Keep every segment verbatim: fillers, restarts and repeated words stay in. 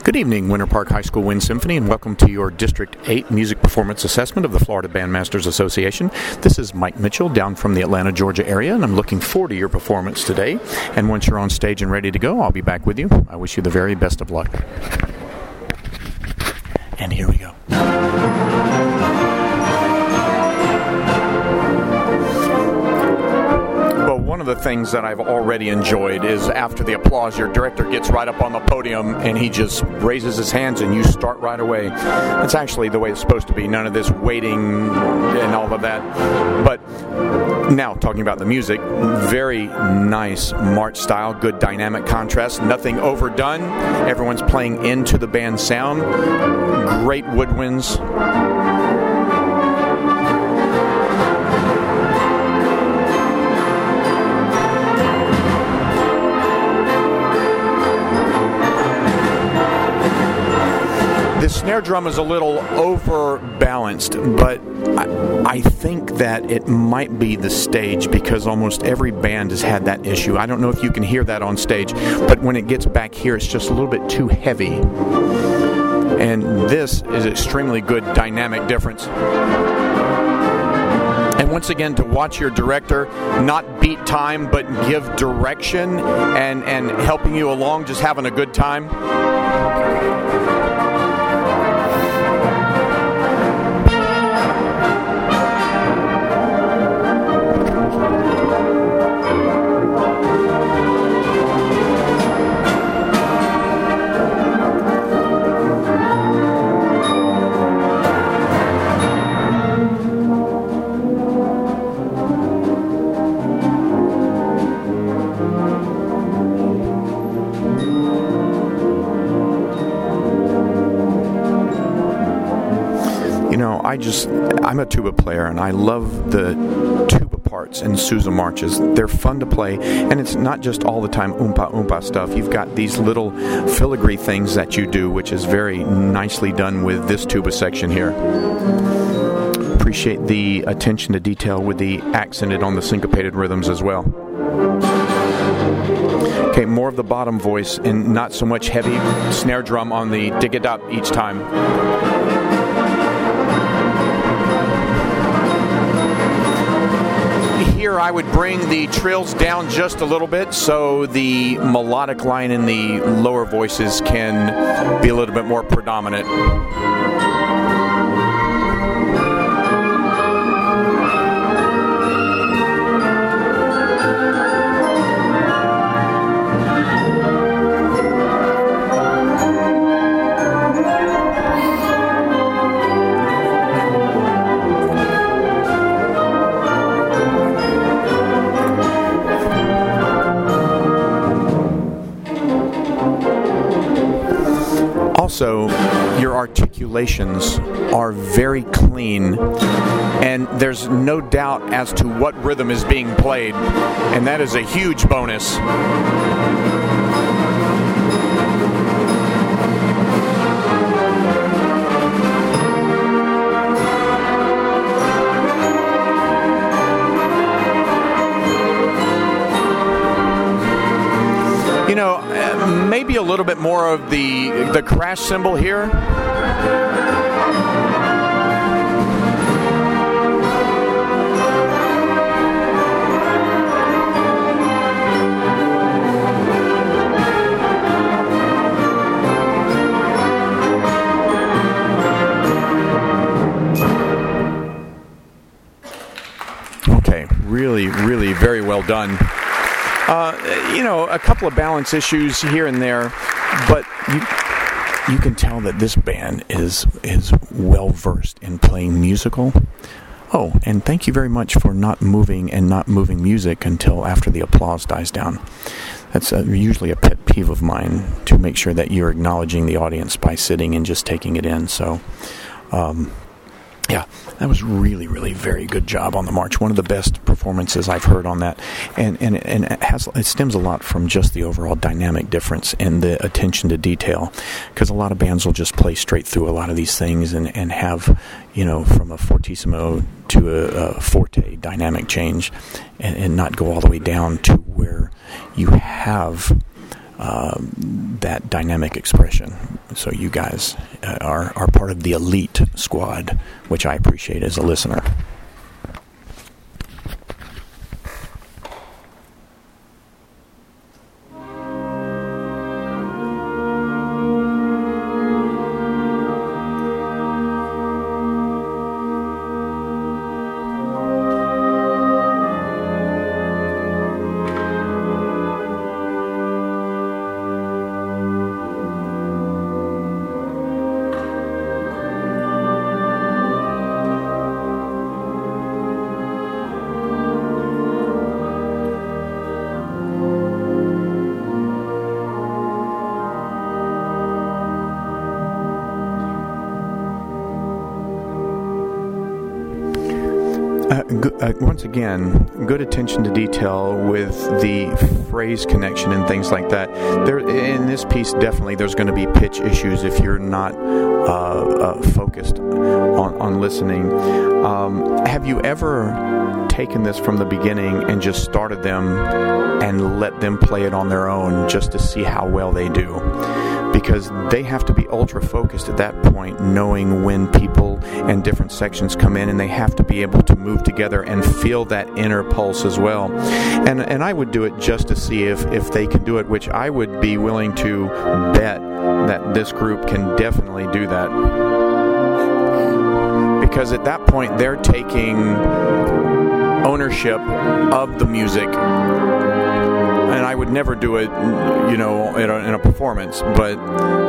Good evening, Winter Park High School Wind Symphony, and welcome to your District eight Music Performance Assessment of the Florida Bandmasters Association. This is Mike Mitchell down from the Atlanta, Georgia area, and I'm looking forward to your performance today. And once you're on stage and ready to go, I'll be back with you. I wish you the very best of luck. And here we go. One of the things that I've already enjoyed is after the applause, your director gets right up on the podium and he just raises his hands and you start right away. That's actually the way it's supposed to be. None of this waiting and all of that. But now, talking about the music, very nice march style, good dynamic contrast, nothing overdone. Everyone's playing into the band sound. Great woodwinds. The snare drum is a little overbalanced, but I, I think that it might be the stage because almost every band has had that issue. I don't know if you can hear that on stage, but when it gets back here, it's just a little bit too heavy. And this is extremely good dynamic difference. And once again, to watch your director not beat time, but give direction and, and helping you along, just having a good time. I just, I'm a tuba player, and I love the tuba parts in Sousa marches. They're fun to play, and it's not just all the time oompa oompa stuff. You've got these little filigree things that you do, which is very nicely done with this tuba section here. Appreciate the attention to detail with the accented on the syncopated rhythms as well. Okay, more of the bottom voice and not so much heavy snare drum on the dig it up each time. Here I would bring the trills down just a little bit so the melodic line in the lower voices can be a little bit more predominant. Also, your articulations are very clean, and there's no doubt as to what rhythm is being played, and that is a huge bonus. You know, maybe a little bit more of the the crash cymbal here. Okay, really, really very well done. Uh, you know, a couple of balance issues here and there, but you you can tell that this band is is well versed in playing musical. Oh, and thank you very much for not moving and not moving music until after the applause dies down. That's uh, usually a pet peeve of mine, to make sure that you're acknowledging the audience by sitting and just taking it in. So, um, yeah, that was really, really very good job on the march. One of the best performances I've heard on that, and and and it has it stems a lot from just the overall dynamic difference and the attention to detail. Because a lot of bands will just play straight through a lot of these things and and have, you know, from a fortissimo to a, a forte dynamic change, and, and not go all the way down to where you have uh, that dynamic expression. So you guys uh, are, are part of the elite squad, which I appreciate as a listener. Uh, go, uh, once again, good attention to detail with the phrase connection and things like that. There, in this piece, definitely there's going to be pitch issues if you're not uh, uh, focused on, on listening. Um, have you ever taken this from the beginning and just started them and let them play it on their own just to see how well they do? Because they have to be ultra focused at that point, knowing when people and different sections come in, and they have to be able to move together and feel that inner pulse as well. And and I would do it just to see if, if they can do it, which I would be willing to bet that this group can definitely do that. Because at that point, they're taking ownership of the music. And I would never do it, you know, in a, in a performance, but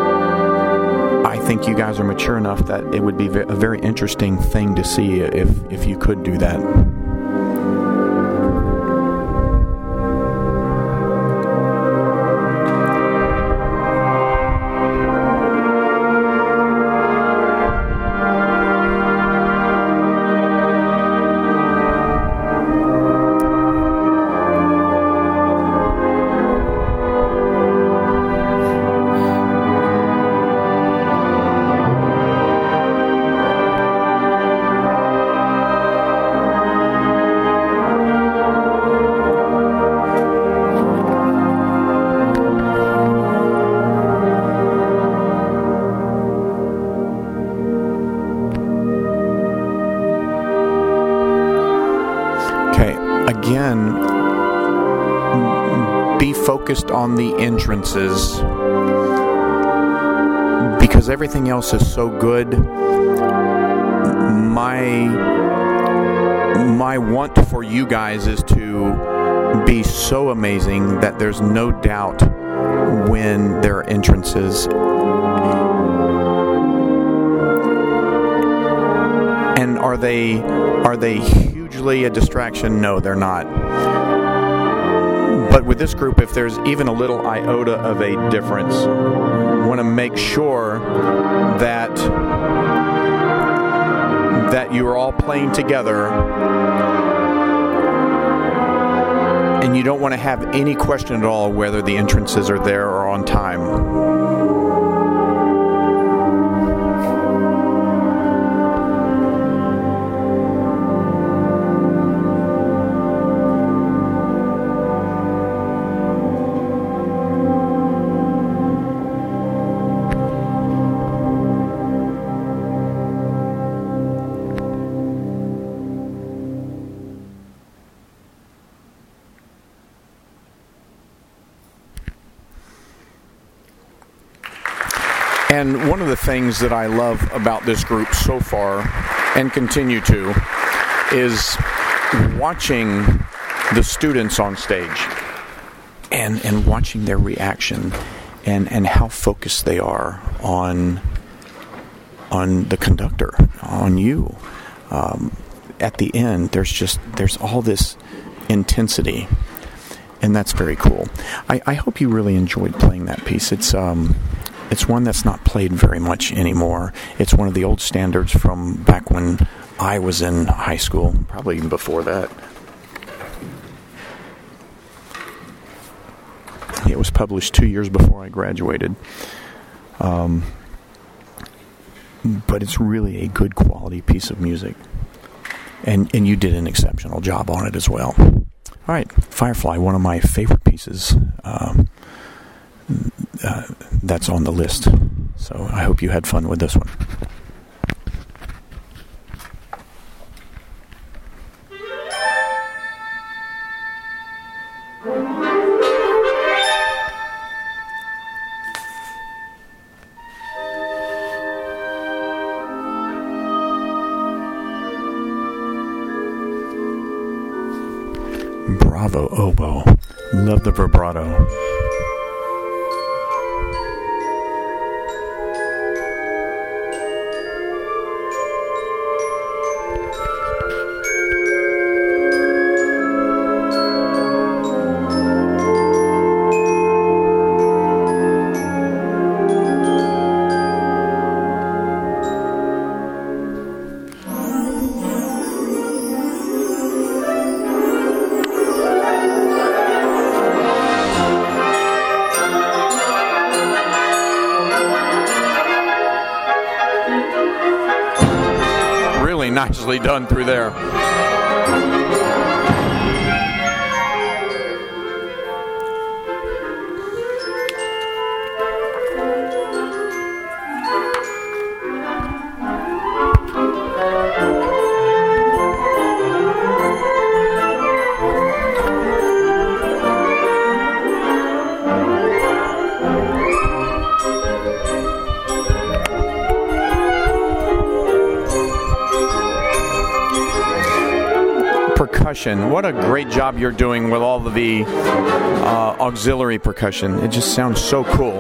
I think you guys are mature enough that it would be a very interesting thing to see if, if you could do that. Again, be focused on the entrances, because everything else is so good. My my want for you guys is to be so amazing that there's no doubt when there are entrances. And are they are they hugely a distraction? No, they're not. But with this group, if there's even a little iota of a difference, want to make sure that that you are all playing together, and you don't want to have any question at all whether the entrances are there or on time. And one of the things that I love about this group so far, and continue to, is watching the students on stage and, and watching their reaction and, and how focused they are on on the conductor, on you. Um, at the end, there's just there's all this intensity, and that's very cool. I, I hope you really enjoyed playing that piece. It's um. It's one that's not played very much anymore. It's one of the old standards from back when I was in high school, probably even before that. It was published two years before I graduated. Um, but it's really a good quality piece of music. And, and you did an exceptional job on it as well. All right, Firefly, one of my favorite pieces. Um, uh, that's on the list. So I hope you had fun with this one. Bravo oboe. Love the vibrato. Nicely done through there. Percussion. What a great job you're doing with all of the uh, auxiliary percussion. It just sounds so cool.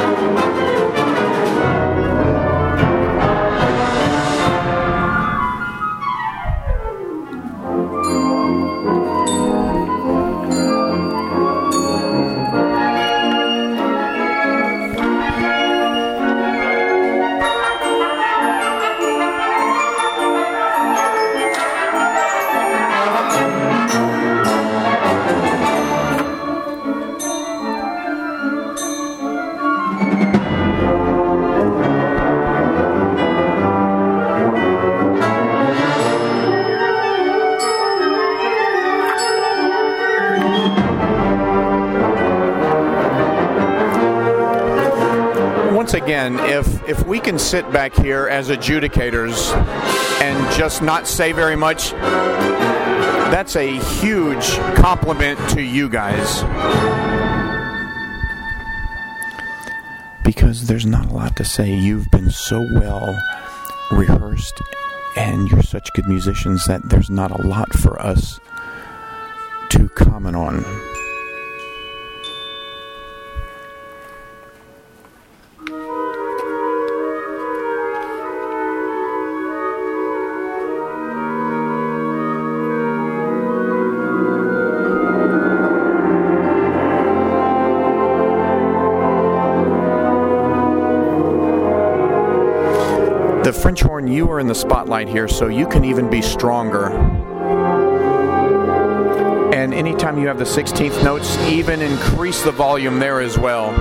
Once again, if if we can sit back here as adjudicators and just not say very much, that's a huge compliment to you guys. Because there's not a lot to say. You've been so well rehearsed and you're such good musicians that there's not a lot for us to comment on. The French horn, you are in the spotlight here, so you can even be stronger. And anytime you have the sixteenth notes, even increase the volume there as well.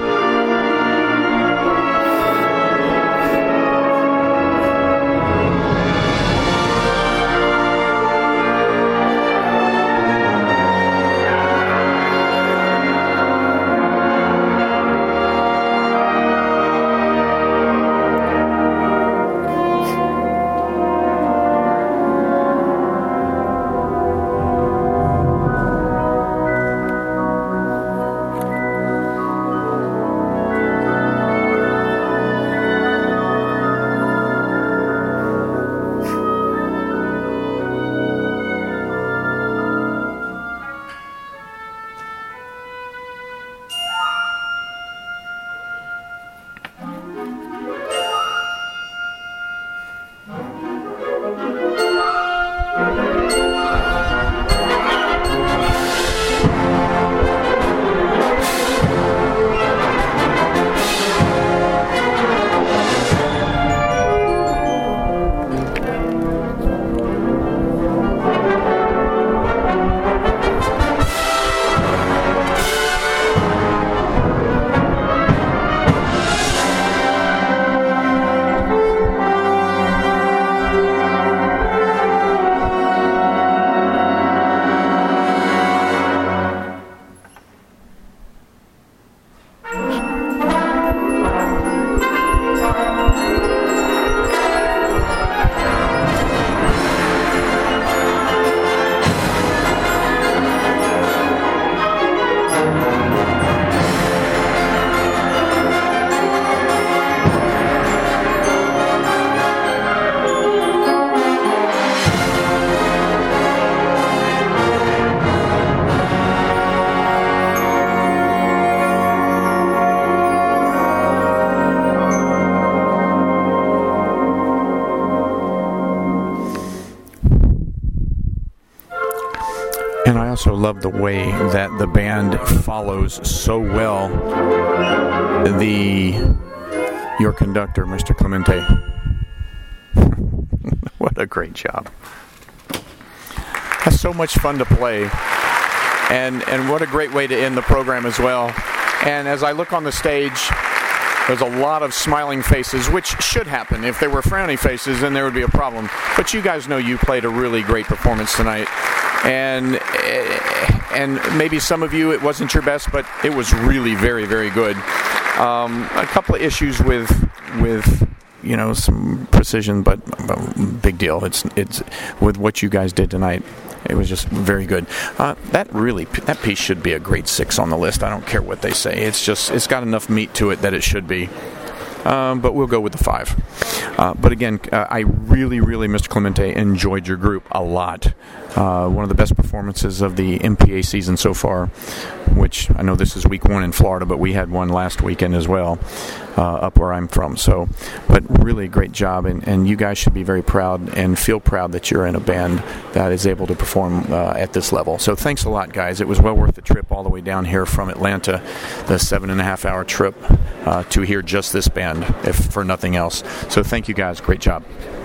And I also love the way that the band follows so well the your conductor, Mister Clemente. What a great job. That's so much fun to play. And and what a great way to end the program as well. And as I look on the stage, there's a lot of smiling faces, which should happen. If there were frowny faces, then there would be a problem. But you guys know you played a really great performance tonight. And and maybe some of you, it wasn't your best, but it was really very, very good. Um, a couple of issues with with you know some precision, but, but big deal. It's it's with what you guys did tonight. It was just very good. Uh, that really, that piece should be a grade six on the list. I don't care what they say. It's just, it's got enough meat to it that it should be. Um, but we'll go with the five. Uh, but again, uh, I really, really, Mister Clemente, enjoyed your group a lot. Uh, one of the best performances of the M P A season so far, which I know this is week one in Florida, but we had one last weekend as well, uh, up where I'm from. So, but really great job, and, and you guys should be very proud and feel proud that you're in a band that is able to perform uh, at this level. So thanks a lot, guys. It was well worth the trip all the way down here from Atlanta, the seven and a half hour trip uh, to hear just this band, if for nothing else. So thank you guys. Great job.